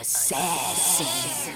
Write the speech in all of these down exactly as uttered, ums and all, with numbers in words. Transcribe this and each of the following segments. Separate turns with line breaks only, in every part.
Assassin.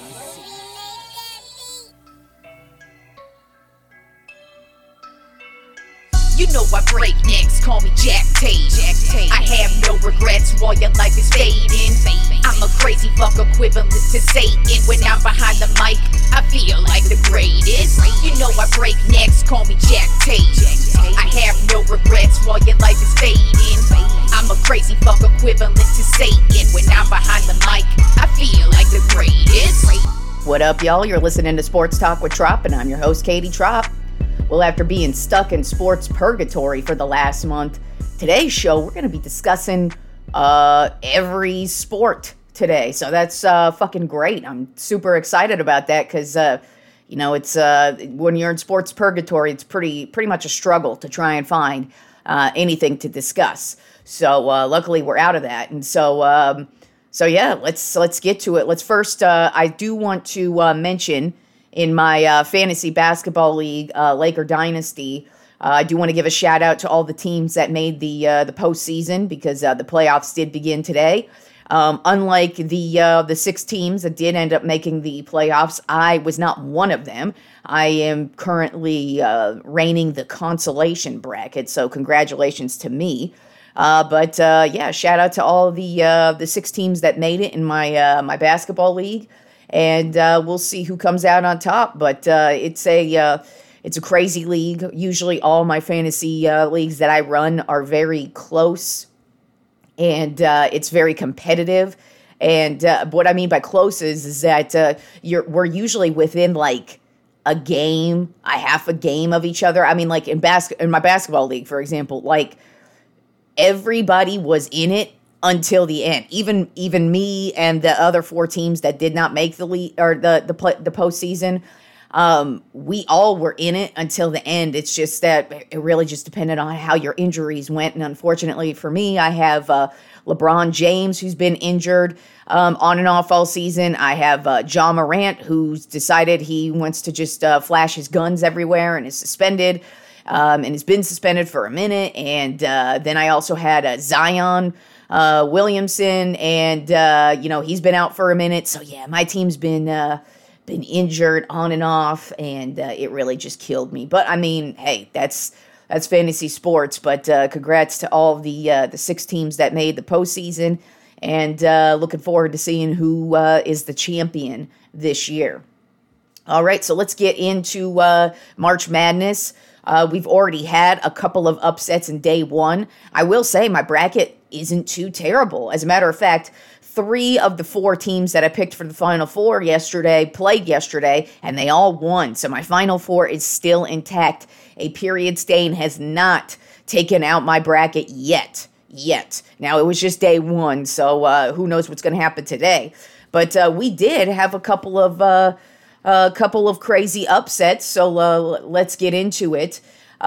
You know I break necks, call me Jack Tate. Jack Tate. I have no regrets while your life is fading. I'm a crazy fuck equivalent to Satan. When I'm behind the mic, I feel like the greatest. You know I break necks, call me Jack Tate. I have no regrets while your life is fading. I'm a crazy fuck equivalent to Satan. When I'm behind the mic, I feel like the greatest.
What up, y'all? You're listening to Sports Talk with Trop, and I'm your host, Katie Trop. Well, after being stuck in sports purgatory for the last month, today's show, we're going to be discussing uh, every sport today. So that's uh, fucking great. I'm super excited about that because, uh, you know, it's uh, when you're in sports purgatory, it's pretty pretty much a struggle to try and find uh, anything to discuss. So uh, luckily, we're out of that. And so, um, so yeah, let's let's get to it. Let's first, uh, I do want to uh, mention in my uh, fantasy basketball league, uh, Laker Dynasty, uh, I do want to give a shout out to all the teams that made the uh, the postseason because uh, the playoffs did begin today. Um, unlike the uh, the six teams that did end up making the playoffs, I was not one of them. I am currently uh, reigning the consolation bracket, so congratulations to me. Uh, but uh, yeah, shout out to all the uh, the six teams that made it in my uh, my basketball league. And uh, we'll see who comes out on top. But uh, it's a uh, it's a crazy league. Usually, all my fantasy uh, leagues that I run are very close, and uh, it's very competitive. And uh, what I mean by close is, is that uh, you're we're usually within like a game, a half a game of each other. I mean, like in bas- in my basketball league, for example, like everybody was in it until the end. Even even me and the other four teams that did not make the league or the the play, the postseason, um, we all were in it until the end. It's just that it really just depended on how your injuries went. And unfortunately for me, I have uh, LeBron James, who's been injured um, on and off all season. I have uh, Ja Morant, who's decided he wants to just uh, flash his guns everywhere and is suspended. Um, and has been suspended for a minute. And uh, then I also had uh, Zion Uh, Williamson, and uh, you know he's been out for a minute. So yeah, my team's been uh, been injured on and off, and uh, it really just killed me. But I mean, hey, that's that's fantasy sports. But uh, congrats to all the uh, the six teams that made the postseason, and uh, looking forward to seeing who uh, is the champion this year. All right, so let's get into uh, March Madness. Uh, we've already had a couple of upsets in day one. I will say my bracket isn't too terrible. As a matter of fact, three of the four teams that I picked for the Final Four yesterday played yesterday, and they all won. So my Final Four is still intact. A period stain has not taken out my bracket yet. Yet. Now, it was just day one, so uh, who knows what's going to happen today. But uh, we did have a couple of... Uh, A couple of crazy upsets, so uh, let's get into it.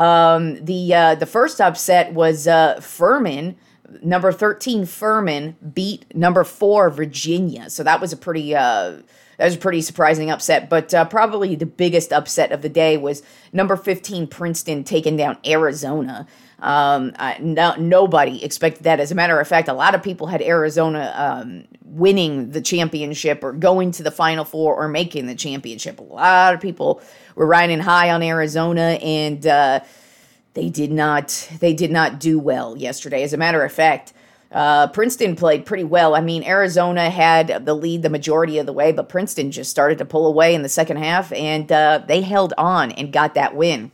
Um, the uh, the first upset was uh, Furman, number thirteen Furman beat number four Virginia. So that was a pretty uh, that was a pretty surprising upset. But uh, probably the biggest upset of the day was number fifteen Princeton taking down Arizona. Um, uh, no, nobody expected that. As a matter of fact, a lot of people had Arizona um, winning the championship or going to the Final Four or making the championship. A lot of people were riding high on Arizona, and uh, they did not. They did not do well yesterday. As a matter of fact, uh, Princeton played pretty well. I mean, Arizona had the lead the majority of the way, but Princeton just started to pull away in the second half, and uh, they held on and got that win.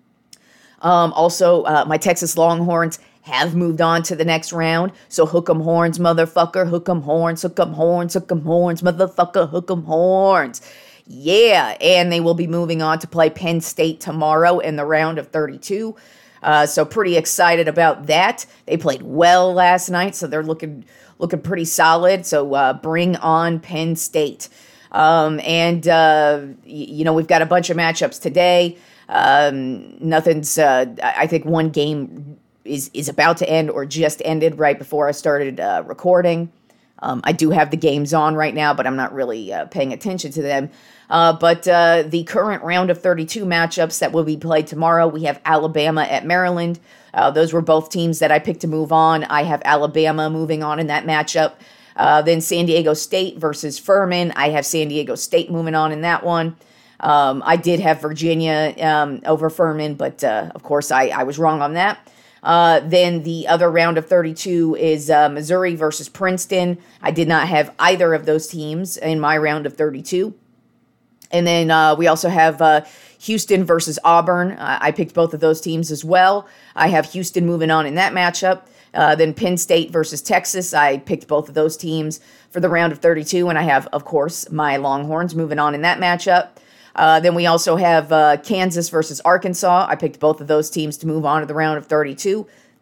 Um, also, uh, my Texas Longhorns have moved on to the next round. So hook 'em horns, motherfucker. Hook 'em horns, hook 'em horns, hook 'em horns, motherfucker. Hook 'em horns. Yeah, and they will be moving on to play Penn State tomorrow in the round of thirty-two. Uh, so pretty excited about that. They played well last night, so they're looking looking pretty solid. So uh, bring on Penn State. Um, and, uh, y- you know, we've got a bunch of matchups today. Um, nothing's, uh, I think one game is, is about to end or just ended right before I started, uh, recording. Um, I do have the games on right now, but I'm not really, uh, paying attention to them. Uh, but, uh, the current round of thirty-two matchups that will be played tomorrow, we have Alabama at Maryland. Uh, those were both teams that I picked to move on. I have Alabama moving on in that matchup. Uh, then San Diego State versus Furman. I have San Diego State moving on in that one. Um, I did have Virginia um, over Furman, but uh, of course I, I was wrong on that. Uh, then the other round of thirty-two is uh, Missouri versus Princeton. I did not have either of those teams in my round of thirty-two. And then uh, we also have uh, Houston versus Auburn. Uh, I picked both of those teams as well. I have Houston moving on in that matchup. Uh, then Penn State versus Texas. I picked both of those teams for the round of thirty-two. And I have, of course, my Longhorns moving on in that matchup. Uh, then we also have uh, Kansas versus Arkansas. I picked both of those teams to move on to the round of thirty-two.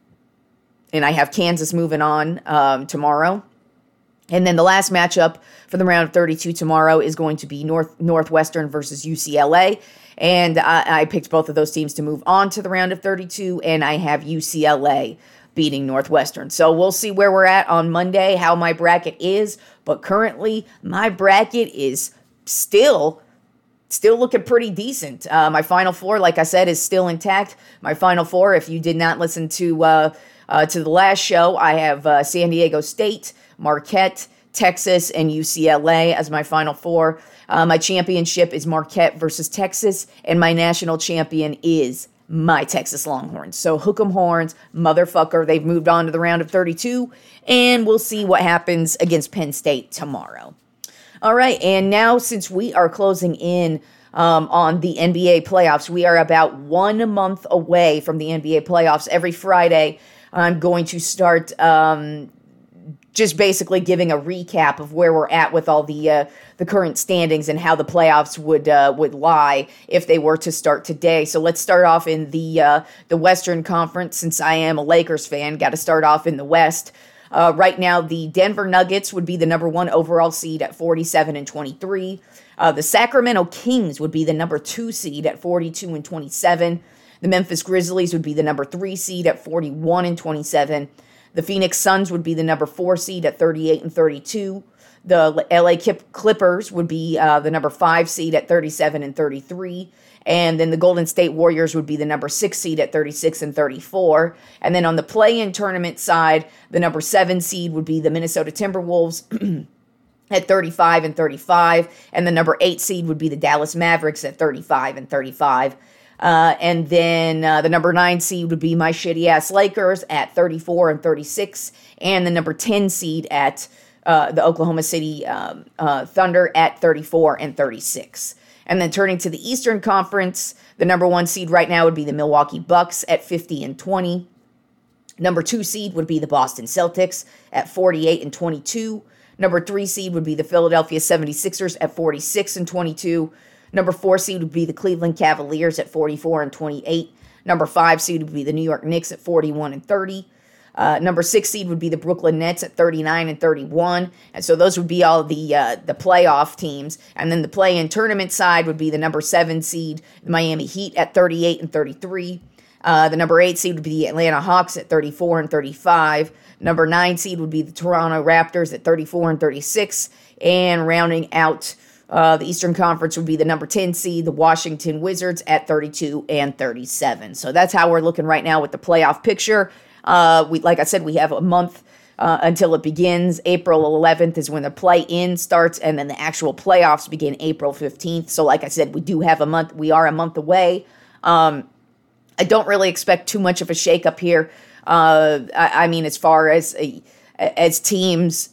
And I have Kansas moving on um, tomorrow. And then the last matchup for the round of thirty-two tomorrow is going to be North Northwestern versus U C L A. And I, I picked both of those teams to move on to the round of thirty-two, and I have U C L A beating Northwestern. So we'll see where we're at on Monday, how my bracket is. But currently, my bracket is still... Still looking pretty decent. Uh, my Final Four, like I said, is still intact. My Final Four, if you did not listen to uh, uh, to the last show, I have uh, San Diego State, Marquette, Texas, and U C L A as my Final Four. Uh, my championship is Marquette versus Texas, and my national champion is my Texas Longhorns. So hook 'em horns, motherfucker. They've moved on to the round of thirty-two, and we'll see what happens against Penn State tomorrow. All right, and now since we are closing in um, on the N B A playoffs, we are about one month away from the N B A playoffs. Every Friday, I'm going to start um, just basically giving a recap of where we're at with all the uh, the current standings and how the playoffs would uh, would lie if they were to start today. So let's start off in the uh, the Western Conference. Since I am a Lakers fan, got to start off in the West. Uh, right now, the Denver Nuggets would be the number one overall seed at forty-seven and twenty-three. Uh, the Sacramento Kings would be the number two seed at forty-two and twenty-seven. The Memphis Grizzlies would be the number three seed at forty-one and twenty-seven. The Phoenix Suns would be the number four seed at thirty-eight and thirty-two. The L A Clippers would be uh, the number five seed at thirty-seven and thirty-three. And then the Golden State Warriors would be the number six seed at thirty-six and thirty-four. And then on the play-in tournament side, the number seven seed would be the Minnesota Timberwolves at thirty-five and thirty-five. And the number eight seed would be the Dallas Mavericks at thirty-five and thirty-five. Uh, and then uh, the number nine seed would be my shitty-ass Lakers at thirty-four and thirty-six. And the number ten seed at uh, the Oklahoma City um, uh, Thunder at thirty-four and thirty-six. And then turning to the Eastern Conference, the number one seed right now would be the Milwaukee Bucks at fifty and twenty. Number two seed would be the Boston Celtics at forty-eight and twenty-two. Number three seed would be the Philadelphia seventy-sixers at forty-six and twenty-two. Number four seed would be the Cleveland Cavaliers at forty-four and twenty-eight. Number five seed would be the New York Knicks at forty-one and thirty. Uh, number six seed would be the Brooklyn Nets at thirty-nine and thirty-one. And so those would be all the uh, the playoff teams. And then the play-in tournament side would be the number seven seed, the Miami Heat at thirty-eight and thirty-three. Uh, the number eight seed would be the Atlanta Hawks at thirty-four and thirty-five. Number nine seed would be the Toronto Raptors at thirty-four and thirty-six. And rounding out uh, the Eastern Conference would be the number ten seed, the Washington Wizards at thirty-two and thirty-seven. So that's how we're looking right now with the playoff picture. Uh, we, like I said, we have a month uh, until it begins. April eleventh is when the play-in starts, and then the actual playoffs begin April fifteenth. So like I said, we do have a month. We are a month away. Um, I don't really expect too much of a shakeup here. Uh, I, I mean, as far as uh, as teams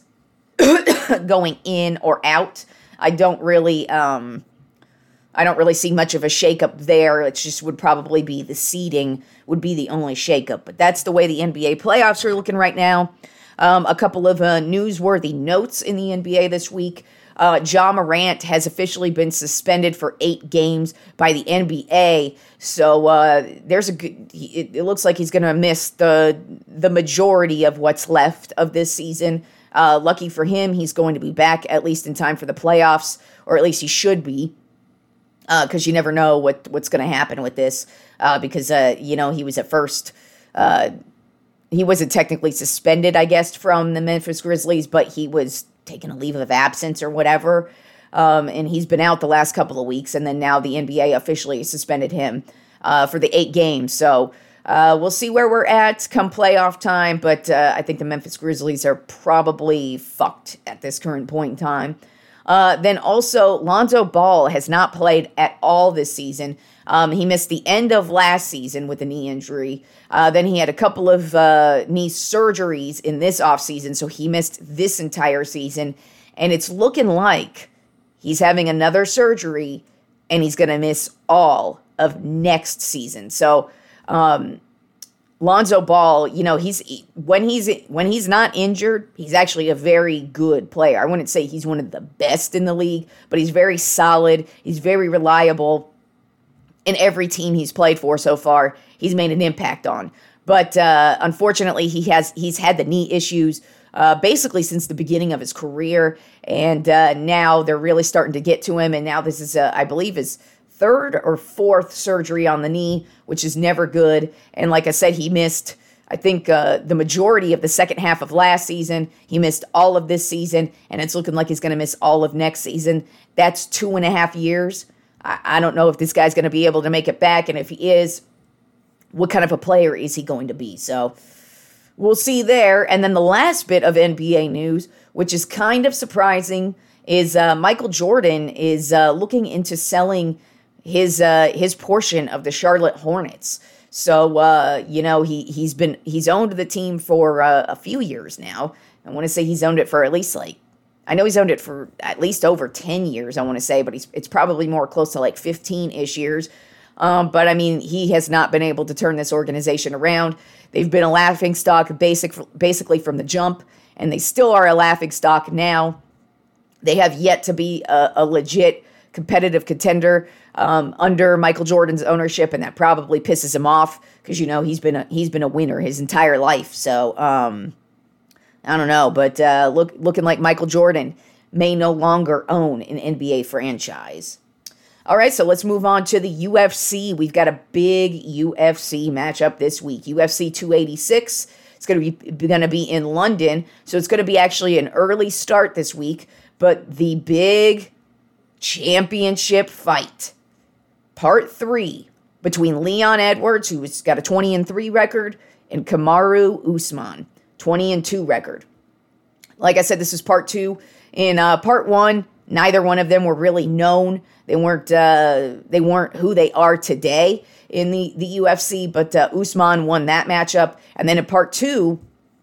going in or out, I don't really... Um, I don't really see much of a shakeup there. It just would probably be the seeding would be the only shakeup. But that's the way the N B A playoffs are looking right now. Um, a couple of uh, newsworthy notes in the N B A this week. Uh, Ja Morant has officially been suspended for eight games by the N B A. So uh, there's a good. It, it looks like he's going to miss the the majority of what's left of this season. Uh, lucky for him, he's going to be back at least in time for the playoffs, or at least he should be. Because uh, you never know what, what's going to happen with this. Uh, because, uh, you know, he was at first, uh, he wasn't technically suspended, I guess, from the Memphis Grizzlies, but he was taking a leave of absence or whatever. Um, and he's been out the last couple of weeks, and then now the N B A officially suspended him uh, for the eight games. So uh, we'll see where we're at come playoff time, but uh, I think the Memphis Grizzlies are probably fucked at this current point in time. Uh, then also, Lonzo Ball has not played at all this season. Um, he missed the end of last season with a knee injury. Uh, then he had a couple of uh, knee surgeries in this offseason, so he missed this entire season. And it's looking like he's having another surgery, and he's going to miss all of next season. So, um, Lonzo Ball, you know, he's when he's when he's not injured, he's actually a very good player. I wouldn't say he's one of the best in the league, but he's very solid. He's very reliable. In every team he's played for so far, he's made an impact on. But uh, unfortunately, he has he's had the knee issues uh, basically since the beginning of his career, and uh, now they're really starting to get to him. And now this is, uh, I believe, his third or fourth surgery on the knee, which is never good. And like I said, he missed, I think, uh, the majority of the second half of last season. He missed all of this season, and it's looking like he's going to miss all of next season. That's two and a half years. I, I don't know if this guy's going to be able to make it back, and if he is, what kind of a player is he going to be? So we'll see there. And then the last bit of N B A news, which is kind of surprising, is uh, Michael Jordan is uh, looking into selling his uh, his portion of the Charlotte Hornets. So uh, you know he he's been he's owned the team for uh, a few years now. I want to say he's owned it for at least like I know he's owned it for at least over ten years. I want to say, but he's it's probably more close to like fifteen-ish years. Um, but I mean, he has not been able to turn this organization around. They've been a laughingstock basic basically from the jump, and they still are a laughingstock now. They have yet to be a, a legit competitive contender um, under Michael Jordan's ownership, and that probably pisses him off because you know he's been a, he's been a winner his entire life. So um, I don't know, but uh, look looking like Michael Jordan may no longer own an N B A franchise. All right, so let's move on to the U F C. We've got a big U F C matchup this week. U F C two eighty-six. It's going to be going to be in London, so it's going to be actually an early start this week. But the big championship fight, part three, between Leon Edwards, who's got a twenty and three record, and Kamaru Usman, twenty and two record. Like I said, this is part two. In uh, part one, neither one of them were really known. They weren't uh, they weren't who they are today in the, the U F C, but uh, Usman won that matchup. And then in part two,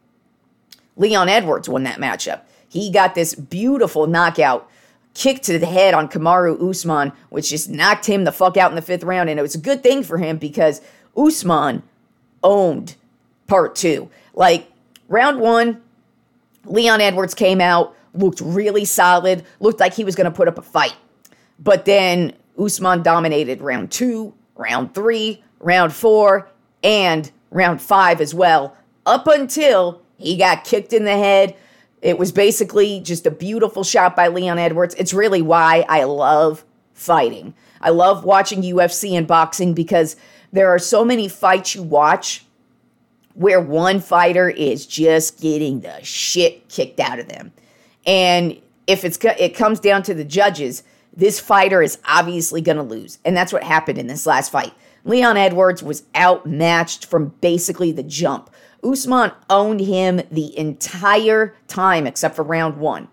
Leon Edwards won that matchup. He got this beautiful knockout, kick to the head on Kamaru Usman, which just knocked him the fuck out in the fifth round. And it was a good thing for him because Usman owned part two. Like, round one, Leon Edwards came out, looked really solid, looked like he was going to put up a fight. But then Usman dominated round two, round three, round four, and round five as well, up until he got kicked in the head. It was basically just a beautiful shot by Leon Edwards. It's really why I love fighting. I love watching U F C and boxing because there are so many fights you watch where one fighter is just getting the shit kicked out of them. And if it's it comes down to the judges, this fighter is obviously going to lose. And that's what happened in this last fight. Leon Edwards was outmatched from basically the jump. Usman owned him the entire time except for round one.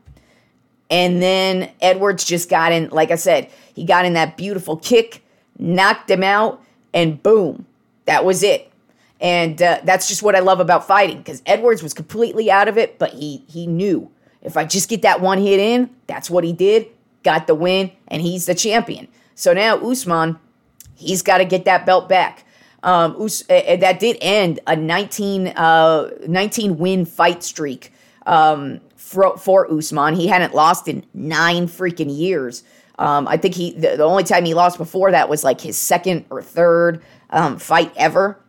And then Edwards just got in, like I said, he got in that beautiful kick, knocked him out, and boom, that was it. And uh, that's just what I love about fighting, because Edwards was completely out of it, but he he knew, if I just get that one hit in, that's what he did, got the win, and he's the champion. So now Usman, he's got to get that belt back. Um, Us- uh, that did end a nineteen, uh, nineteen win fight streak um, for, for Usman. He hadn't lost in nine freaking years. Um, I think he the, the only time he lost before that was like his second or third um, fight ever,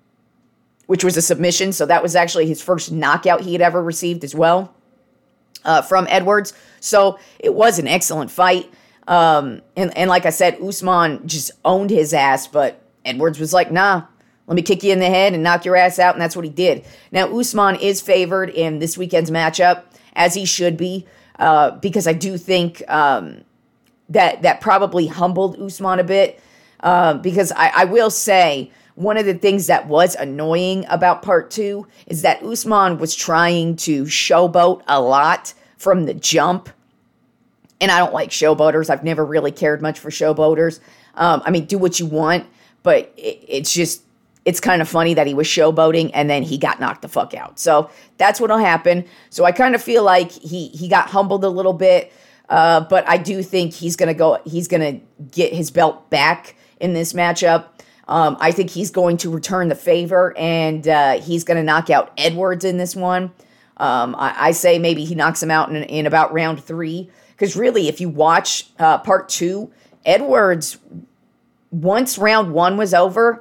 which was a submission. So that was actually his first knockout he had ever received as well uh, from Edwards. So it was an excellent fight. Um, and, and like I said, Usman just owned his ass, but Edwards was like, nah, let me kick you in the head and knock your ass out, and that's what he did. Now, Usman is favored in this weekend's matchup, as he should be, uh, because I do think um, that that probably humbled Usman a bit, uh, because I, I will say, one of the things that was annoying about part two is that Usman was trying to showboat a lot from the jump. And I don't like showboaters. I've never really cared much for showboaters. Um, I mean, do what you want, but it, it's just, it's kind of funny that he was showboating and then he got knocked the fuck out. So that's what'll happen. So I kind of feel like he he got humbled a little bit, uh, but I do think he's gonna go. He's gonna get his belt back in this matchup. Um, I think he's going to return the favor, and uh, he's gonna knock out Edwards in this one. Um, I, I say maybe he knocks him out in, in about round three, because really, if you watch uh, part two, Edwards, once round one was over,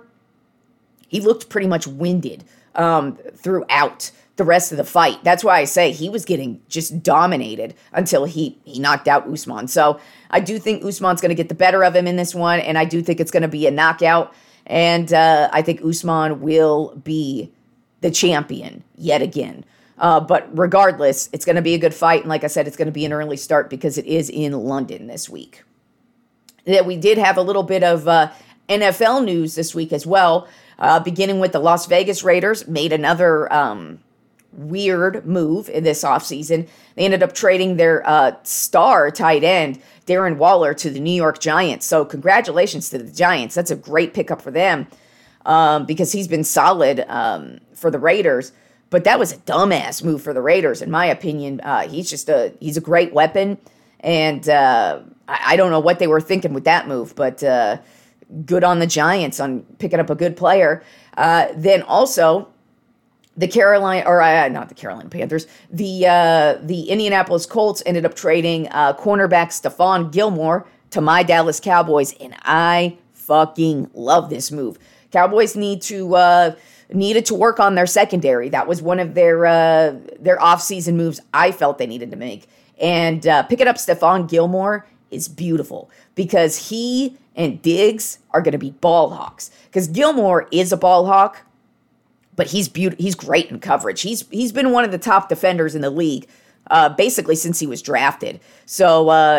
he looked pretty much winded um, throughout the rest of the fight. That's why I say he was getting just dominated until he, he knocked out Usman. So I do think Usman's going to get the better of him in this one, and I do think it's going to be a knockout. And uh, I think Usman will be the champion yet again. Uh, but regardless, it's going to be a good fight. And like I said, it's going to be an early start because it is in London this week. That we did have a little bit of uh, N F L news this week as well. Uh, beginning with the Las Vegas Raiders, made another um, weird move in this offseason. They ended up trading their uh, star tight end, Darren Waller, to the New York Giants. So congratulations to the Giants. That's a great pickup for them um, because he's been solid um, for the Raiders. But that was a dumbass move for the Raiders, in my opinion. Uh, he's just a he's a great weapon, and uh, I, I don't know what they were thinking with that move, but uh, good on the Giants on picking up a good player. Uh, then also, the Carolina, or uh, not the Carolina Panthers, the uh, the Indianapolis Colts ended up trading uh, cornerback Stephon Gilmore to my Dallas Cowboys, and I fucking love this move. Cowboys need to uh, needed to work on their secondary. That was one of their uh, their offseason moves I felt they needed to make. And uh, picking up Stephon Gilmore is beautiful because he and Diggs are going to be ball hawks. Because Gilmore is a ball hawk, but he's beautiful. He's great in coverage. He's he's been one of the top defenders in the league, uh, basically since he was drafted. So uh,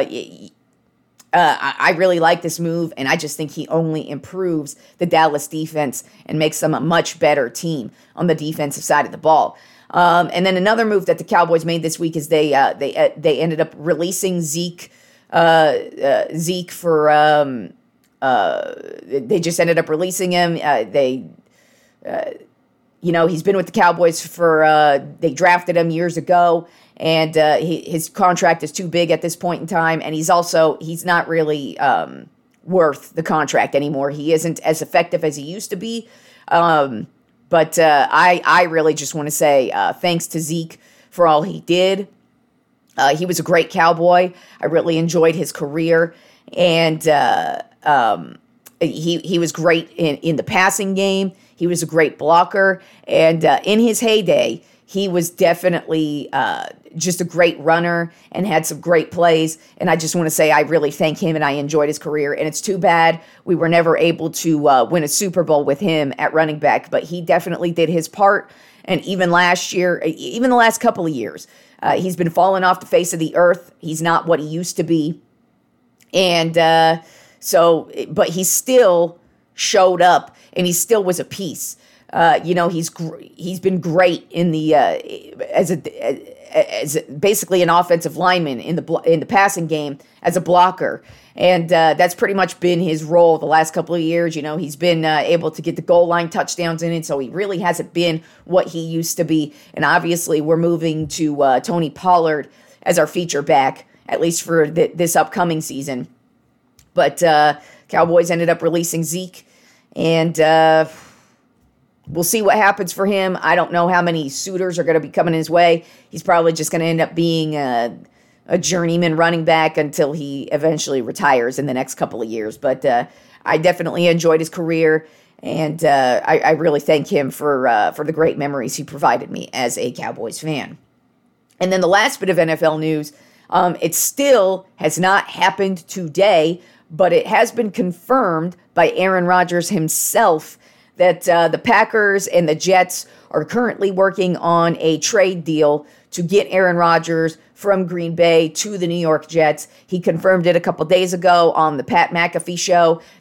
uh, I, I really like this move, and I just think he only improves the Dallas defense and makes them a much better team on the defensive side of the ball. Um, and then another move that the Cowboys made this week is they uh, they uh, they ended up releasing Zeke uh, uh, Zeke for um, uh, they just ended up releasing him. Uh, they. Uh, You know, he's been with the Cowboys for, uh, they drafted him years ago, and uh, he, his contract is too big at this point in time, and he's also, he's not really um, worth the contract anymore. He isn't as effective as he used to be, um, but uh, I, I really just want to say uh, thanks to Zeke for all he did. Uh, he was a great Cowboy. I really enjoyed his career, and uh, um, he, he was great in, in the passing game. He was a great blocker, and uh, in his heyday, he was definitely uh, just a great runner and had some great plays. And I just want to say I really thank him, and I enjoyed his career. And it's too bad we were never able to uh, win a Super Bowl with him at running back, but he definitely did his part. And even last year, even the last couple of years, uh, he's been falling off the face of the earth. He's not what he used to be. And uh, so, but he still showed up. And he still was a piece. Uh, you know, he's gr- he's been great in the uh, as a as basically an offensive lineman in the blo- in the passing game as a blocker, and uh, that's pretty much been his role the last couple of years. You know, he's been uh, able to get the goal line touchdowns in it, so he really hasn't been what he used to be. And obviously, we're moving to uh, Tony Pollard as our feature back, at least for th- this upcoming season. But uh, Cowboys ended up releasing Zeke. And uh, we'll see what happens for him. I don't know how many suitors are going to be coming his way. He's probably just going to end up being a, a journeyman running back until he eventually retires in the next couple of years. But uh, I definitely enjoyed his career, and uh, I, I really thank him for uh, for the great memories he provided me as a Cowboys fan. And then the last bit of N F L news, um, it still has not happened today, but it has been confirmed by Aaron Rodgers himself that uh, the Packers and the Jets are currently working on a trade deal to get Aaron Rodgers from Green Bay to the New York Jets. He confirmed it a couple days ago on the Pat McAfee show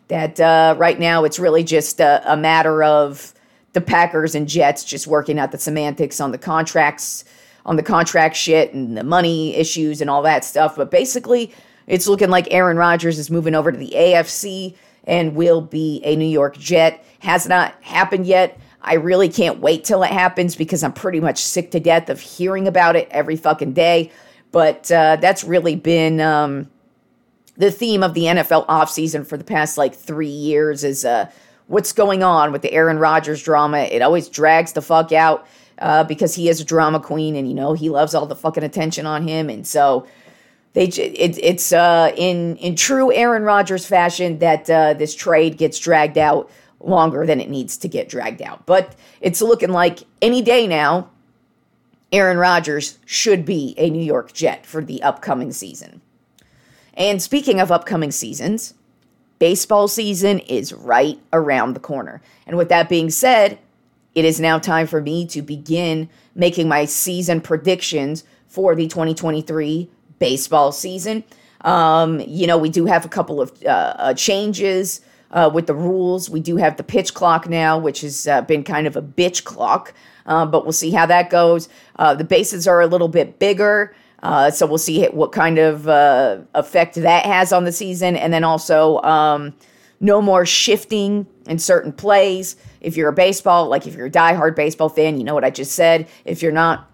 that uh, right now it's really just a, a matter of the Packers and Jets just working out the semantics on the contracts, on the contract shit and the money issues and all that stuff. But basically, it's looking like Aaron Rodgers is moving over to the A F C and will be a New York Jet. Has not happened yet. I really can't wait till it happens because I'm pretty much sick to death of hearing about it every fucking day. But uh, that's really been um, the theme of the N F L offseason for the past like three years is uh, what's going on with the Aaron Rodgers drama. It always drags the fuck out uh, because he is a drama queen and, you know, he loves all the fucking attention on him. And so they it, it's uh, in, in true Aaron Rodgers fashion that uh, this trade gets dragged out longer than it needs to get dragged out. But it's looking like any day now, Aaron Rodgers should be a New York Jet for the upcoming season. And speaking of upcoming seasons, baseball season is right around the corner. And with that being said, it is now time for me to begin making my season predictions for the twenty twenty-three baseball season. Um, you know, we do have a couple of uh, uh, changes Uh, with the rules. We do have the pitch clock now, which has uh, been kind of a bitch clock, uh, but we'll see how that goes. Uh, the bases are a little bit bigger, uh, so we'll see what kind of uh, effect that has on the season. And then also, um, no more shifting in certain plays. If you're a baseball, like if you're a diehard baseball fan, you know what I just said. If you're not,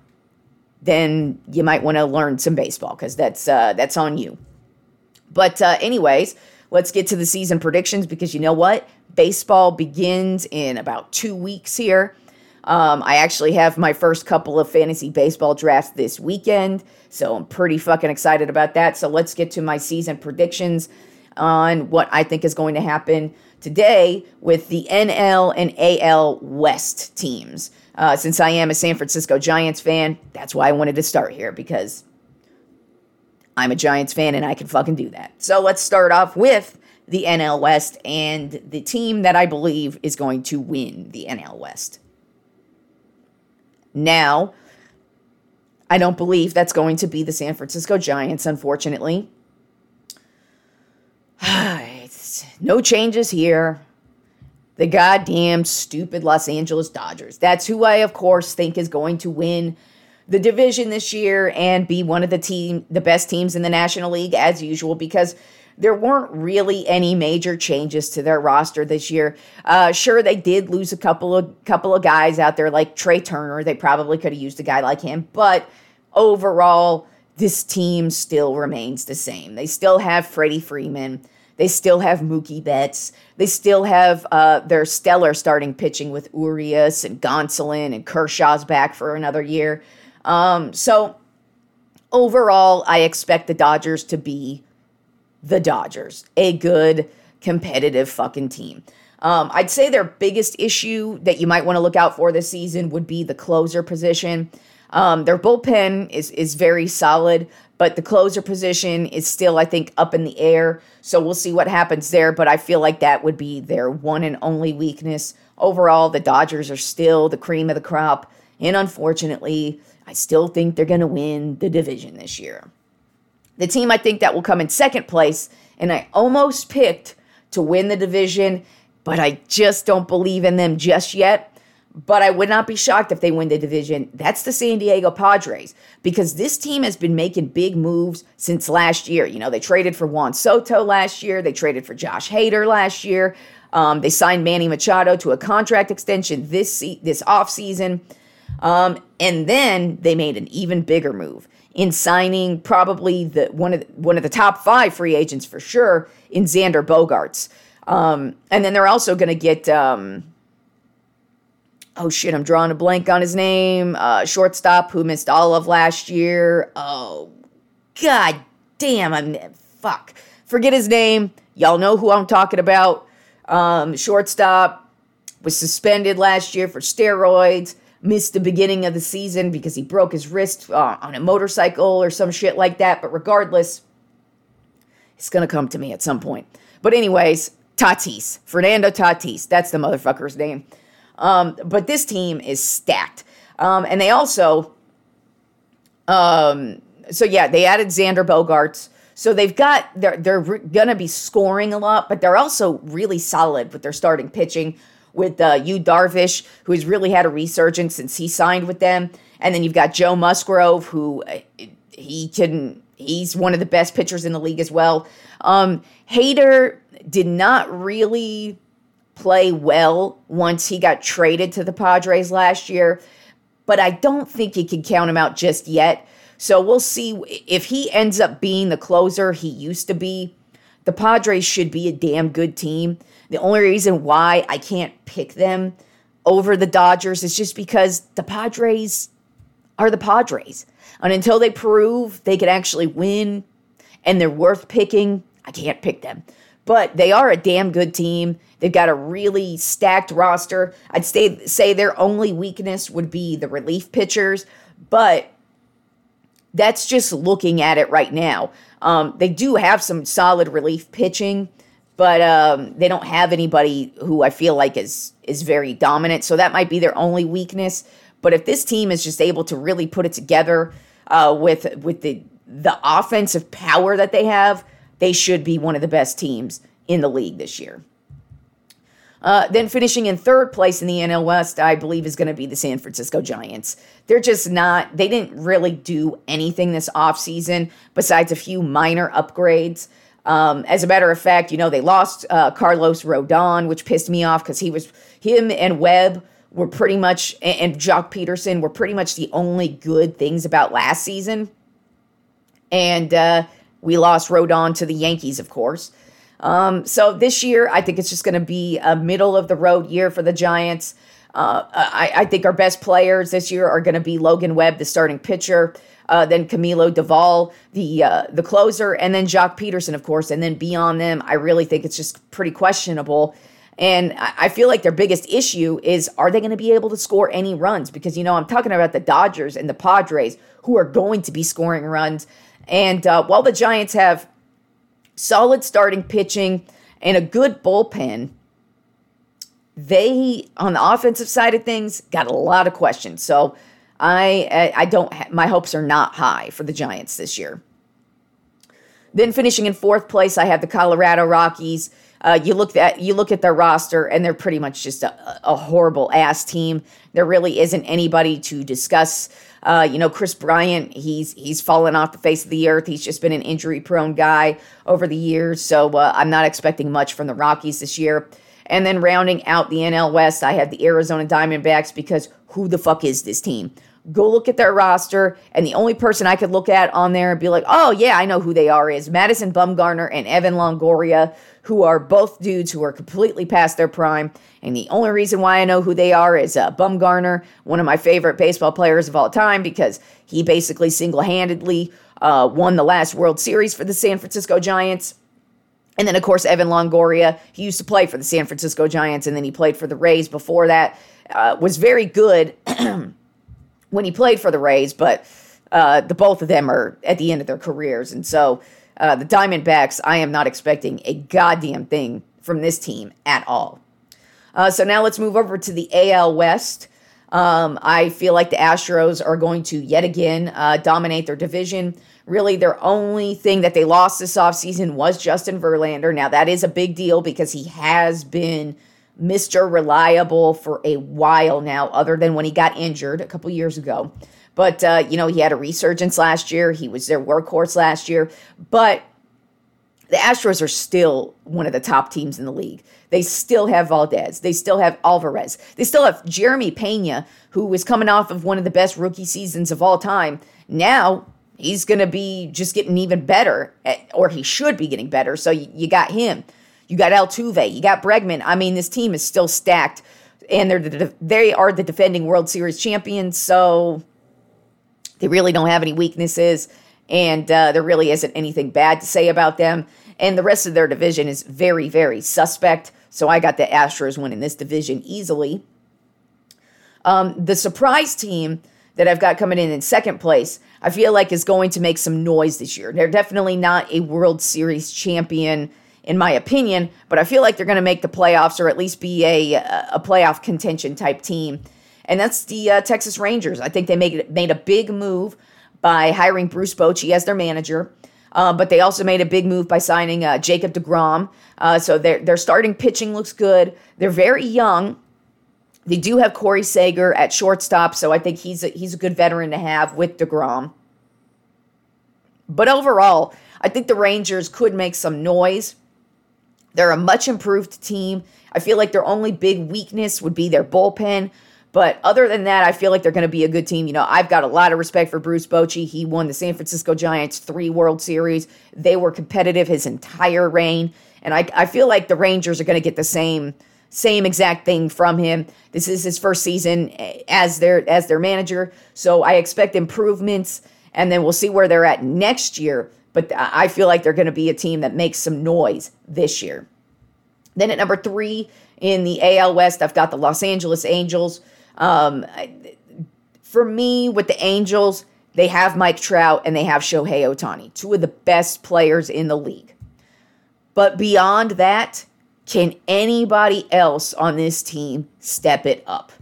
then you might want to learn some baseball because that's uh, that's on you. But uh, anyways, let's get to the season predictions because you know what? Baseball begins in about two weeks here. Um, I actually have my first couple of fantasy baseball drafts this weekend, so I'm pretty fucking excited about that. So let's get to my season predictions on what I think is going to happen today with the N L and A L West teams. Uh, since I am a San Francisco Giants fan, that's why I wanted to start here because I'm a Giants fan and I can fucking do that. So let's start off with the N L West and the team that I believe is going to win the N L West. Now, I don't believe that's going to be the San Francisco Giants, unfortunately. No changes here. The goddamn stupid Los Angeles Dodgers. That's who I, of course, think is going to win the division this year and be one of the team, the best teams in the National League as usual because there weren't really any major changes to their roster this year. Uh, sure, they did lose a couple of couple of guys out there like Trey Turner. They probably could have used a guy like him, but overall, this team still remains the same. They still have Freddie Freeman. They still have Mookie Betts. They still have uh, their stellar starting pitching with Urias and Gonsolin and Kershaw's back for another year. Um, so overall, I expect the Dodgers to be the Dodgers, a good competitive fucking team. Um, I'd say their biggest issue that you might want to look out for this season would be the closer position. Um, their bullpen is, is very solid, but the closer position is still, I think, up in the air. So we'll see what happens there, but I feel like that would be their one and only weakness. Overall, the Dodgers are still the cream of the crop, and unfortunately, I still think they're going to win the division this year. The team I think that will come in second place, and I almost picked to win the division, but I just don't believe in them just yet. But I would not be shocked if they win the division. That's the San Diego Padres, because this team has been making big moves since last year. You know, they traded for Juan Soto last year. They traded for Josh Hader last year. Um, they signed Manny Machado to a contract extension this se- this offseason. Um, and then they made an even bigger move in signing probably the one of the, one of the top five free agents for sure in Xander Bogaerts. Um, and then they're also going to get, um, oh shit, I'm drawing a blank on his name, uh, shortstop who missed all of last year. Oh, god damn, I'm, fuck. Forget his name. Y'all know who I'm talking about. Um, shortstop was suspended last year for steroids. Missed the beginning of the season because he broke his wrist uh, on a motorcycle or some shit like that. But regardless, it's going to come to me at some point. But anyways, Tatis. Fernando Tatis. That's the motherfucker's name. Um, but this team is stacked. Um, and they also, um, so yeah, they added Xander Bogaerts. So they've got, they're, they're going to be scoring a lot, but they're also really solid with their starting pitching with uh, Yu Darvish, who has really had a resurgence since he signed with them. And then you've got Joe Musgrove, who uh, he can, he's one of the best pitchers in the league as well. Um, Hader did not really play well once he got traded to the Padres last year, but I don't think you can count him out just yet. So we'll see if he ends up being the closer he used to be. The Padres should be a damn good team. The only reason why I can't pick them over the Dodgers is just because the Padres are the Padres. And until they prove they can actually win and they're worth picking, I can't pick them. But they are a damn good team. They've got a really stacked roster. I'd say, say their only weakness would be the relief pitchers, but that's just looking at it right now. Um, they do have some solid relief pitching, but um, they don't have anybody who I feel like is is very dominant. So that might be their only weakness. But if this team is just able to really put it together uh, with with the the offensive power that they have, they should be one of the best teams in the league this year. Uh, then finishing in third place in the N L West, I believe, is going to be the San Francisco Giants. They're just not, they didn't really do anything this offseason besides a few minor upgrades. Um, as a matter of fact, you know, they lost uh, Carlos Rodon, which pissed me off because he was, him and Webb were pretty much, and, and Jock Peterson were pretty much the only good things about last season. And uh, we lost Rodon to the Yankees, of course. Um, so this year, I think it's just going to be a middle-of-the-road year for the Giants. Uh, I, I think our best players this year are going to be Logan Webb, the starting pitcher, uh, then Camilo Doval, the uh, the closer, and then Jock Peterson, of course. And then beyond them, I really think it's just pretty questionable. And I, I feel like their biggest issue is, are they going to be able to score any runs? Because, you know, I'm talking about the Dodgers and the Padres, who are going to be scoring runs. And uh, while the Giants have solid starting pitching and a good bullpen, they, on the offensive side of things, got a lot of questions. So I I don't, ha- my hopes are not high for the Giants this year. Then finishing in fourth place, I have the Colorado Rockies. Uh, you look at you look at their roster, and they're pretty much just a, a horrible ass team. There really isn't anybody to discuss. Uh, you know, Chris Bryant, he's he's fallen off the face of the earth. He's just been an injury-prone guy over the years, so uh, I'm not expecting much from the Rockies this year. And then rounding out the N L West, I have the Arizona Diamondbacks, because who the fuck is this team? Go look at their roster, and the only person I could look at on there and be like, oh, yeah, I know who they are, is Madison Bumgarner and Evan Longoria, who are both dudes who are completely past their prime. And the only reason why I know who they are is uh, Bumgarner, one of my favorite baseball players of all time, because he basically single-handedly uh, won the last World Series for the San Francisco Giants. And then, of course, Evan Longoria, he used to play for the San Francisco Giants, and then he played for the Rays before that. Uh, was very good when he played for the Rays, but uh, the both of them are at the end of their careers. And so uh, the Diamondbacks, I am not expecting a goddamn thing from this team at all. Uh, so now let's move over to the A L West. Um, I feel like the Astros are going to yet again uh, dominate their division. Really, their only thing that they lost this offseason was Justin Verlander. Now, that is a big deal because he has been Mister Reliable for a while now, other than when he got injured a couple years ago. But, uh, you know, he had a resurgence last year. He was their workhorse last year. But the Astros are still one of the top teams in the league. They still have Valdez. They still have Alvarez. They still have Jeremy Pena, who was coming off of one of the best rookie seasons of all time. Now he's going to be just getting even better, or he should be getting better. So you, you got him. You got Altuve. You got Bregman. I mean, this team is still stacked, and they're the, they are the defending World Series champions, so they really don't have any weaknesses, and uh, there really isn't anything bad to say about them. And the rest of their division is very, very suspect, so I got the Astros winning this division easily. Um, the surprise team that I've got coming in in second place, I feel like is going to make some noise this year. They're definitely not a World Series champion, in my opinion, but I feel like they're going to make the playoffs, or at least be a a playoff contention type team. And that's the uh, Texas Rangers. I think they made, made a big move by hiring Bruce Bochy as their manager. Uh, but they also made a big move by signing uh, Jacob deGrom. Uh, so their their starting pitching looks good. They're very young. They do have Corey Seager at shortstop, so I think he's a, he's a good veteran to have with deGrom. But overall, I think the Rangers could make some noise. They're a much improved team. I feel like their only big weakness would be their bullpen. But other than that, I feel like they're going to be a good team. You know, I've got a lot of respect for Bruce Bochy. He won the San Francisco Giants three World Series. They were competitive his entire reign. And I, I feel like the Rangers are going to get the same same exact thing from him. This is his first season as their as their manager. So I expect improvements, and then we'll see where they're at next year. But I feel like they're going to be a team that makes some noise this year. Then at number three in the A L West, I've got the Los Angeles Angels. Um, for me, with the Angels, they have Mike Trout and they have Shohei Ohtani, two of the best players in the league. But beyond that, can anybody else on this team step it up?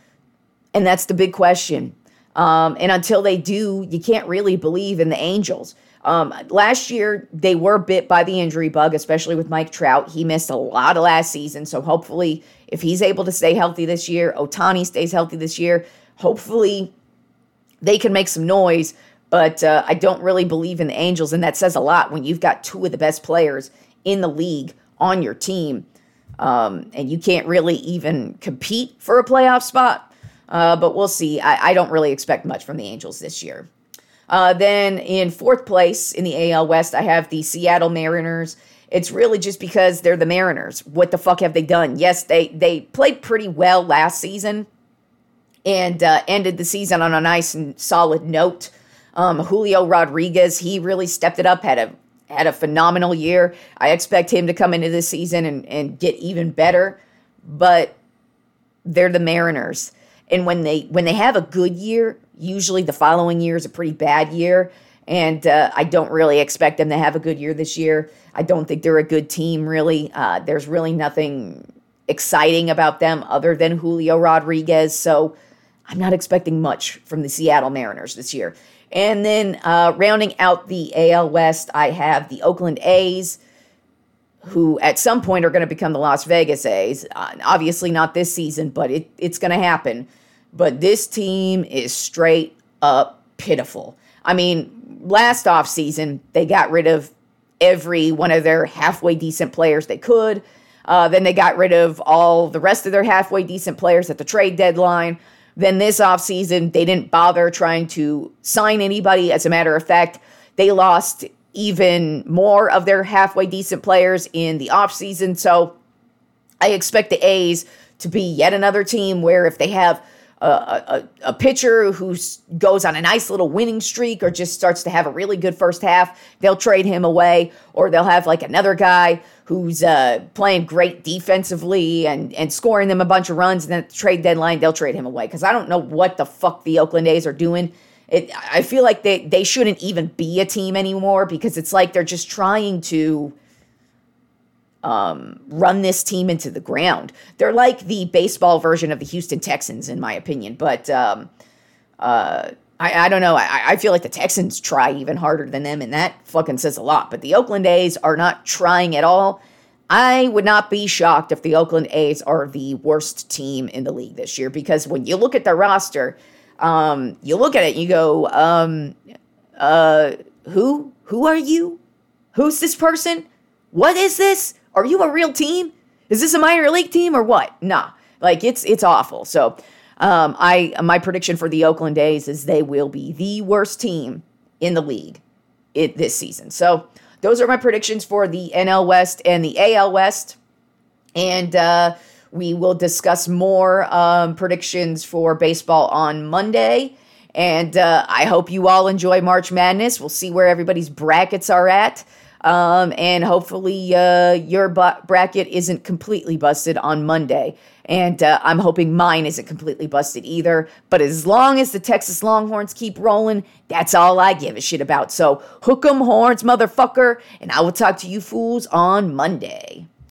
And that's the big question. Um, and until they do, you can't really believe in the Angels. Um, last year, they were bit by the injury bug, especially with Mike Trout. He missed a lot of last season, so hopefully, if he's able to stay healthy this year, Ohtani stays healthy this year, hopefully they can make some noise, but uh, I don't really believe in the Angels, and that says a lot when you've got two of the best players in the league on your team, um, and you can't really even compete for a playoff spot, uh, but we'll see. I, I don't really expect much from the Angels this year. Uh, then in fourth place in the A L West, I have the Seattle Mariners. It's really just because they're the Mariners. What the fuck have they done? Yes, they, they played pretty well last season and uh, ended the season on a nice and solid note. Um, Julio Rodriguez, he really stepped it up, had a had a phenomenal year. I expect him to come into this season and, and get even better, but they're the Mariners. And when they when they have a good year, usually the following year is a pretty bad year. And uh, I don't really expect them to have a good year this year. I don't think they're a good team, really. Uh, there's really nothing exciting about them other than Julio Rodriguez. So I'm not expecting much from the Seattle Mariners this year. And then uh, rounding out the A L West, I have the Oakland A's, who at some point are going to become the Las Vegas A's. Uh, obviously not this season, but it, it's going to happen. But this team is straight up pitiful. I mean, last offseason, they got rid of every one of their halfway decent players they could. Uh, then they got rid of all the rest of their halfway decent players at the trade deadline. Then this offseason, they didn't bother trying to sign anybody. As a matter of fact, they lost even more of their halfway decent players in the offseason. So I expect the A's to be yet another team where if they have a, a, a pitcher who goes on a nice little winning streak or just starts to have a really good first half, they'll trade him away, or they'll have like another guy who's uh, playing great defensively and, and scoring them a bunch of runs, and then at the trade deadline, they'll trade him away. Because I don't know what the fuck the Oakland A's are doing. It, I feel like they, they shouldn't even be a team anymore, because it's like they're just trying to um, run this team into the ground. They're like the baseball version of the Houston Texans, in my opinion. But um, uh, I, I don't know. I, I feel like the Texans try even harder than them, and that fucking says a lot. But the Oakland A's are not trying at all. I would not be shocked if the Oakland A's are the worst team in the league this year, because when you look at their roster, Um, you look at it and you go, um, uh, who, who are you? Who's this person? What is this? Are you a real team? Is this a minor league team or what? Nah, like it's, it's awful. So, um, I, my prediction for the Oakland A's is they will be the worst team in the league it, this season. So those are my predictions for the N L West and the A L West. And, uh, we will discuss more um, predictions for baseball on Monday. And uh, I hope you all enjoy March Madness. We'll see where everybody's brackets are at. Um, and hopefully uh, your bu- bracket isn't completely busted on Monday. And uh, I'm hoping mine isn't completely busted either. But as long as the Texas Longhorns keep rolling, that's all I give a shit about. So hook 'em horns, motherfucker. And I will talk to you fools on Monday.